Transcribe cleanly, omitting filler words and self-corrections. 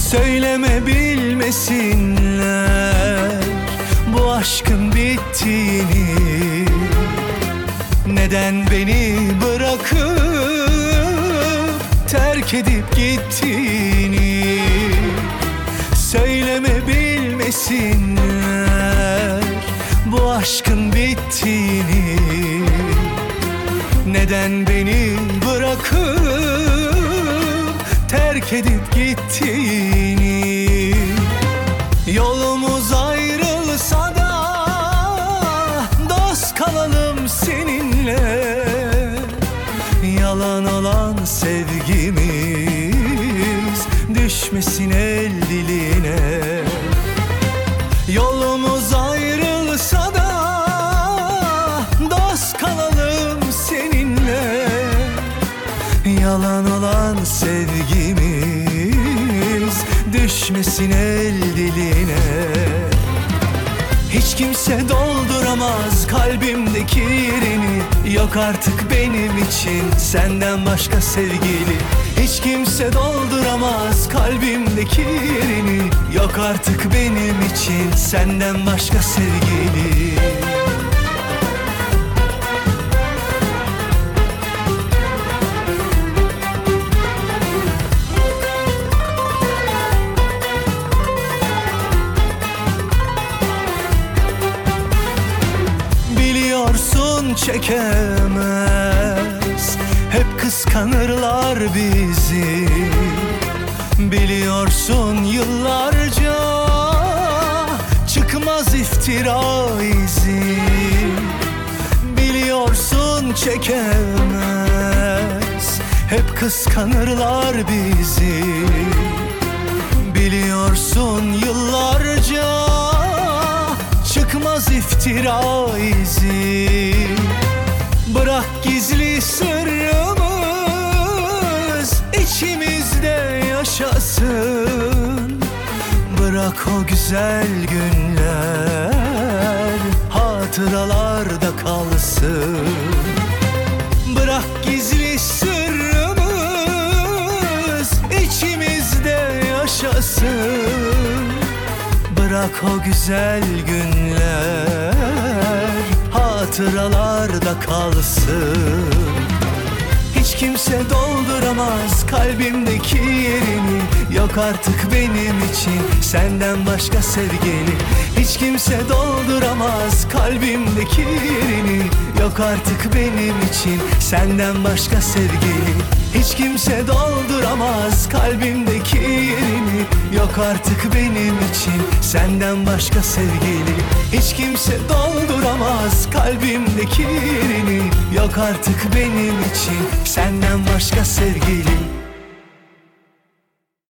Söyleme bilmesinler bu aşkın bittiğini, neden beni bırakıp terk edip gittiğini. Söyleme bilmesinler bu aşkın bittiğini, neden beni bırakıp terk edip gittiğini. Yolumuz ayrılsa da dost kalalım seninle. Yalan olan sevgimiz düşmesin el diline. Yolumuz ayrılsa da dost kalalım seninle. Yalan olan sevgimiz düşmesin el diline. Hiç kimse dolduramaz kalbimdeki yerini, yok artık benim için senden başka sevgili. Hiç kimse dolduramaz kalbimdeki yerini, yok artık benim için senden başka sevgili. Biliyorsun çekemez, hep kıskanırlar bizi. Biliyorsun yıllarca çıkmaz iftira izi. Biliyorsun çekemez, hep kıskanırlar bizi. Biliyorsun yıllarca çıkmaz iftira izi. Bırak gizli sırrımız içimizde yaşasın. Bırak o güzel günler hatıralarda kalsın. Bırak gizli sırrımız içimizde yaşasın. Bırak o güzel günler hatıralarda kalsın. Hiç kimse dolduramaz kalbimdeki yerini, yok artık benim için senden başka sevgili. Hiç kimse dolduramaz kalbimdeki yerini, yok artık benim için senden başka sevgili. Hiç kimse dolduramaz kalbimdeki yerini, yok artık benim için senden başka sevgili. Hiç kimse dolduramaz kalbimdeki yerini, yok artık benim için senden başka sevgili.